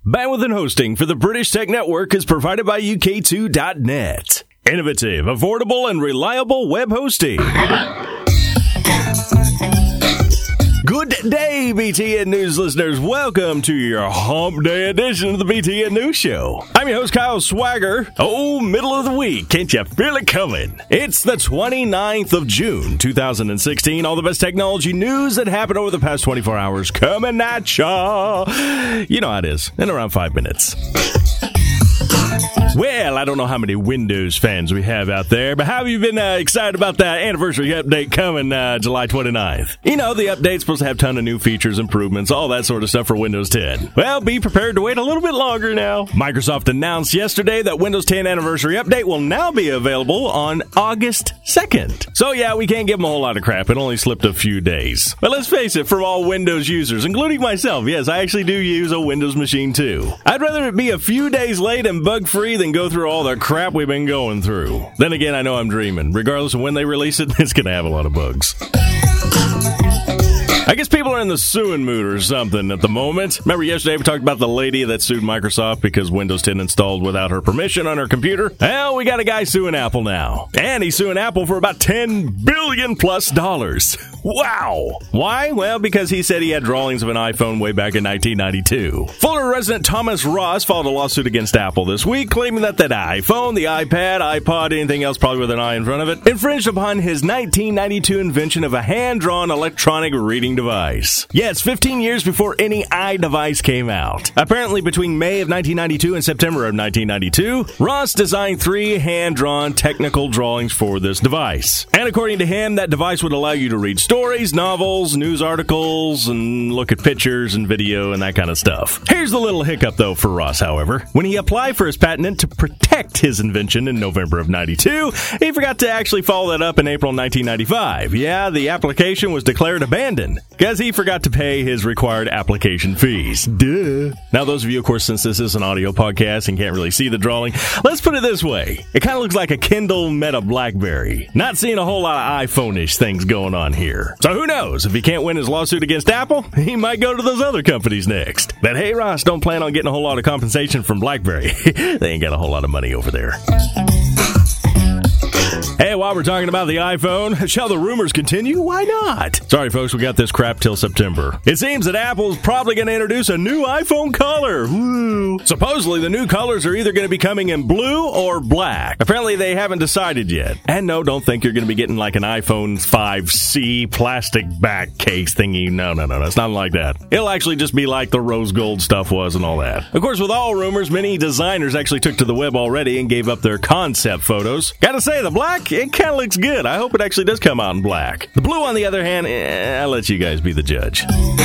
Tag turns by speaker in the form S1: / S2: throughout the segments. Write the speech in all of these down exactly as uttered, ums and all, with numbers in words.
S1: Bandwidth and hosting for the British Tech Network is provided by U K two dot net. Innovative, affordable, and reliable web hosting. Good day, B T N News listeners. Welcome to your Hump Day edition of the B T N News Show. I'm your host, Kyle Swagger. Oh, middle of the week. Can't you feel it coming? It's the twenty-ninth of June, two thousand sixteen. All the best technology news that happened over the past twenty-four hours coming at ya. You know how it is. In around five minutes. Well, I don't know how many Windows fans we have out there, but how have you been uh, excited about that anniversary update coming uh, July twenty-ninth? You know, the update's supposed to have a ton of new features, improvements, all that sort of stuff for Windows ten. Well, be prepared to wait a little bit longer now. Microsoft announced yesterday that Windows ten Anniversary Update will now be available on August second. So yeah, we can't give them a whole lot of crap. It only slipped a few days. But let's face it, for all Windows users, including myself, yes, I actually do use a Windows machine too. I'd rather it be a few days late and bug-free than go through all the crap we've been going through. Then again, I know I'm dreaming. Regardless of when they release it, it's going to have a lot of bugs. I guess people are in the suing mood or something at the moment. Remember yesterday we talked about the lady that sued Microsoft because Windows ten installed without her permission on her computer? Well, we got a guy suing Apple now. And he's suing Apple for about ten billion plus dollars. Wow! Why? Well, because he said he had drawings of an iPhone way back in nineteen ninety-two. Florida resident Thomas Ross filed a lawsuit against Apple this week, claiming that that iPhone, the iPad, iPod, anything else probably with an I in front of it, infringed upon his nineteen ninety-two invention of a hand-drawn electronic reading device. Yeah, it's fifteen years before any iDevice came out. Apparently, between May of nineteen ninety-two and September of nineteen ninety-two, Ross designed three hand-drawn technical drawings for this device. And according to him, that device would allow you to read stories, novels, news articles, and look at pictures and video and that kind of stuff. Here's the little hiccup, though, for Ross, however. When he applied for his patent to protect his invention in November of ninety-two, he forgot to actually follow that up in April nineteen ninety-five. Yeah, the application was declared abandoned because he forgot to pay his required application fees. Duh. Now, those of you, of course, since this is an audio podcast and can't really see the drawing, let's put it this way. It kind of looks like a Kindle met a BlackBerry. Not seeing a whole lot of iPhone-ish things going on here. So who knows? If he can't win his lawsuit against Apple, he might go to those other companies next. But hey, Ross, don't plan on getting a whole lot of compensation from BlackBerry. They ain't got a whole lot of money over there. Hey, while we're talking about the iPhone, shall the rumors continue? Why not? Sorry, folks, we got this crap till September. It seems that Apple's probably going to introduce a new iPhone color. Woo. Supposedly, the new colors are either going to be coming in blue or black. Apparently, they haven't decided yet. And no, don't think you're going to be getting like an iPhone five C plastic back case thingy. No, no, no, no, it's not like that. It'll actually just be like the rose gold stuff was and all that. Of course, with all rumors, many designers actually took to the web already and gave up their concept photos. Gotta say, the black, it kind of looks good. I hope it actually does come out in black. The blue, on the other hand, eh, I'll let you guys be the judge.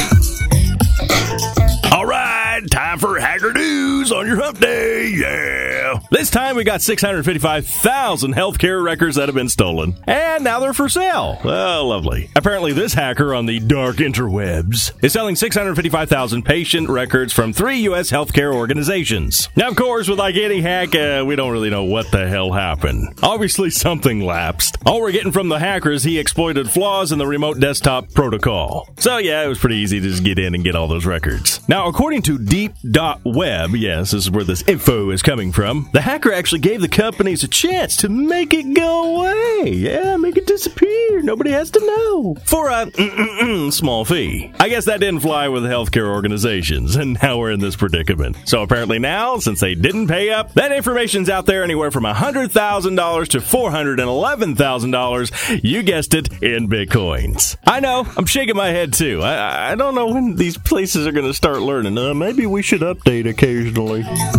S1: All right, time for Hacker News on your Hump Day, yeah. This time we got six hundred fifty-five thousand healthcare records that have been stolen, and now they're for sale. Oh, lovely. Apparently this hacker on the dark interwebs is selling six hundred fifty-five thousand patient records from three U S healthcare organizations. Now, of course, with like any hack, uh, we don't really know what the hell happened. Obviously, something lapsed. All we're getting from the hacker is he exploited flaws in the remote desktop protocol. So yeah, it was pretty easy to just get in and get all those records. Now, according to Deep dot web, yes, this is where this info is coming from, the hacker actually gave the companies a chance to make it go away. Yeah, make it disappear. Nobody has to know. For a mm-mm-mm small fee. I guess that didn't fly with healthcare organizations, and now we're in this predicament. So apparently now, since they didn't pay up, that information's out there anywhere from one hundred thousand dollars to four hundred eleven thousand dollars. You guessed it, in Bitcoins. I know, I'm shaking my head too. I, I don't know when these places are going to start learning. Uh, maybe we should update occasionally.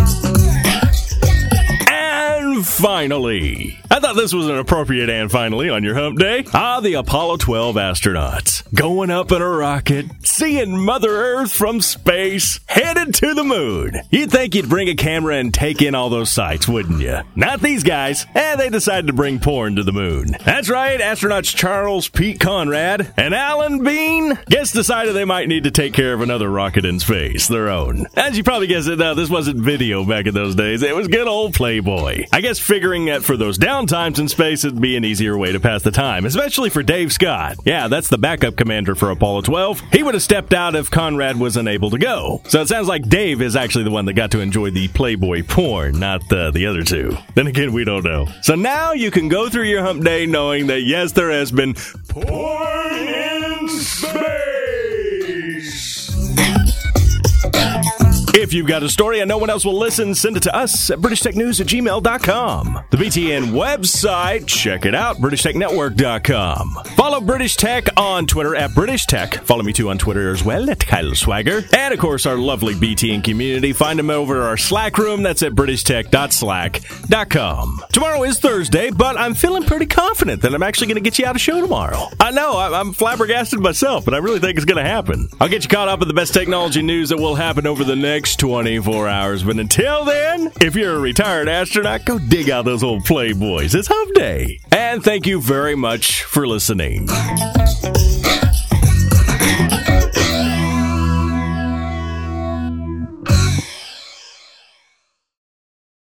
S1: And finally, I thought this was an appropriate and finally on your Hump Day. Ah, the Apollo twelve astronauts going up in a rocket, seeing Mother Earth from space, headed to the moon. You'd think you'd bring a camera and take in all those sights, wouldn't you? Not these guys. And they decided to bring porn to the moon. That's right, astronauts Charles Pete Conrad and Alan Bean guess decided they might need to take care of another rocket in space, their own. As you probably guessed it, no, this wasn't video back in those days. It was good old Playboy. I guess figuring that for those downtimes in space, it'd be an easier way to pass the time, especially for Dave Scott. Yeah, that's the backup commander for Apollo twelve. He would have stepped out if Conrad was unable to go. So it sounds like Dave is actually the one that got to enjoy the Playboy porn, not the, the other two. Then again, we don't know. So now you can go through your hump day knowing that, yes, there has been porn in space. If you've got a story and no one else will listen, send it to us at british tech news at gmail dot com. The B T N website, check it out, british tech network dot com. Follow British Tech on Twitter at British Tech. Follow me too on Twitter as well at Kyle Swagger. And of course, our lovely B T N community. Find them over at our Slack room. That's at british tech dot slack dot com. Tomorrow is Thursday, but I'm feeling pretty confident that I'm actually going to get you out a show tomorrow. I know, I'm flabbergasted myself, but I really think it's going to happen. I'll get you caught up with the best technology news that will happen over the next twenty-four hours. But until then, if you're a retired astronaut, go dig out those old Playboys. It's hump day. And thank you very much for listening.